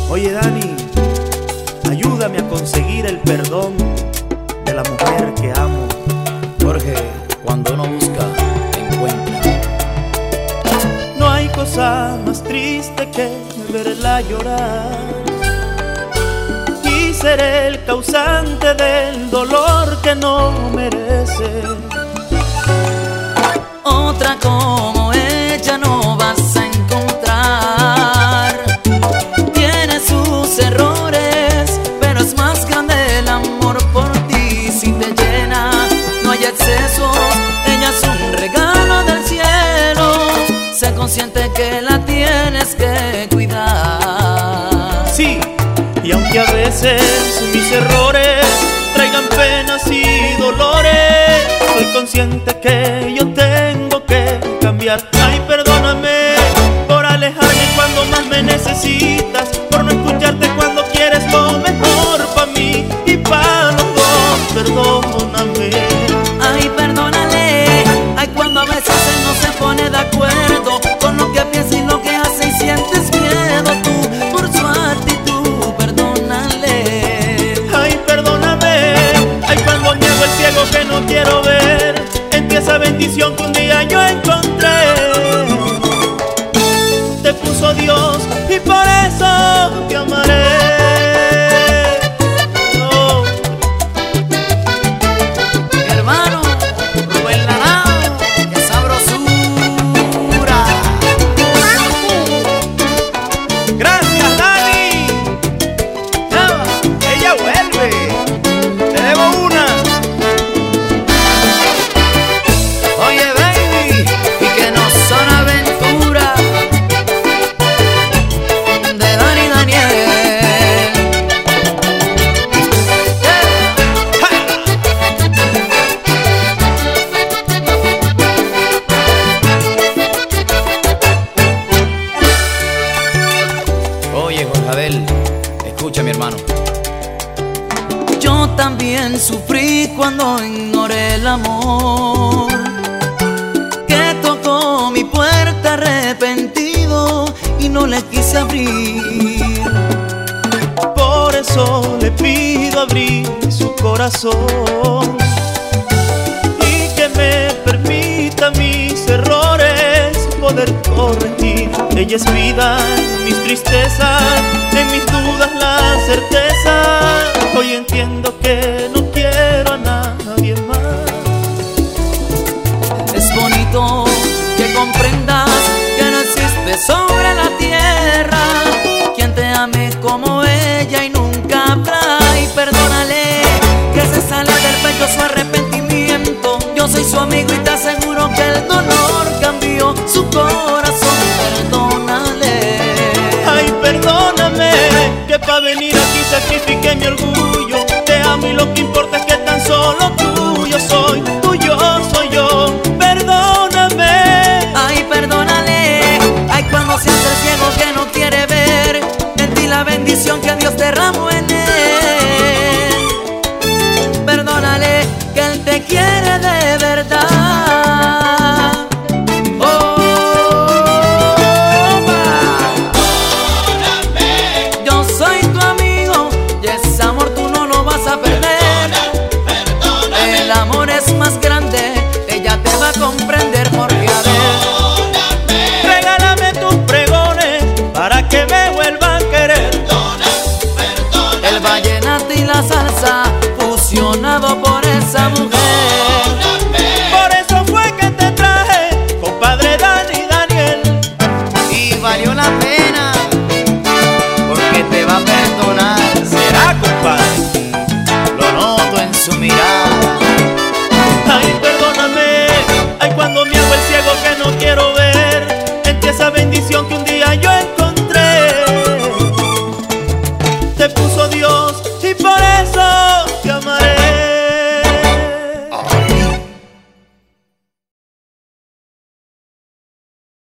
Oye Dani, ayúdame a conseguir el perdón de la mujer que amo. Jorge, cuando uno busca, encuentra. No hay cosa más triste que verla llorar, y seré el causante del dolor que no merece. Otra como ella no vas a encontrar. Tiene sus errores, pero es más grande el amor por ti. Si te llena, no hay excesos. Ella es un regalo del cielo. Sé consciente que la tienes que cuidar. Sí, y aunque a veces mis errores traigan penas y dolores, soy consciente que yo tengo que cambiar. Ay, perdóname por alejarme cuando más me necesitas, por no escucharte cuando quieres lo mejor para mí y para los dos. Perdóname. Ay, perdónale. Ay, cuando a veces él no se pone de acuerdo con lo que piensa y lo que hace y sientes miedo tú por su actitud. Perdónale. Ay, perdóname. Ay, cuando niego el ciego que no quiero ver en ti esa bendición que un día yo encontré. Te puso Dios y por eso te amaré. Oh. Mi hermano Rubén Lanao, qué sabrosura. Gracias, Dani. Ella vuelve. Te debo una. Oye, baby, y que no son aventuras de Dani Daniel. Oye, Jorge Abel, escucha, mi hermano. Yo también sufrí cuando ignoré el amor que tocó mi puerta arrepentido y no le quise abrir. Por eso le pido abrir su corazón y que me permita mis errores poder corregir. Ella es vida en mis tristezas, en mis dudas la certeza. Hoy entiendo que no quiero a nadie más. Es bonito que comprendas que no existe sobre la tierra quien te ame como ella y nunca habrá. Y perdónale que se sale del pecho su arrepentimiento. Yo soy su amigo y te aseguro que el dolor cambió su corazón. Perdónale. Ay, perdóname, que pa' venir aquí sacrifiqué mi orgullo. Te amo y lo que importa es que tan solo tuyo soy, tuyo soy yo. Perdóname. Ay, perdónale. Ay, cuando seas el ciego que no quiere ver en ti la bendición que Dios derramó en él. Perdónale que él te quiere de verdad. Oh, yo soy tu amigo y ese amor tú no lo vas a perder. El amor es más grande, ella te va a comprender. Porque a ver, Regálame tus pregones para que me vuelva a querer. el vallenato y la salsa fusionado por esa mujer. Por eso fue que te traje, compadre Dani Daniel. Y valió la pena, porque te va a perdonar. Será, compadre. Lo noto en su mirada.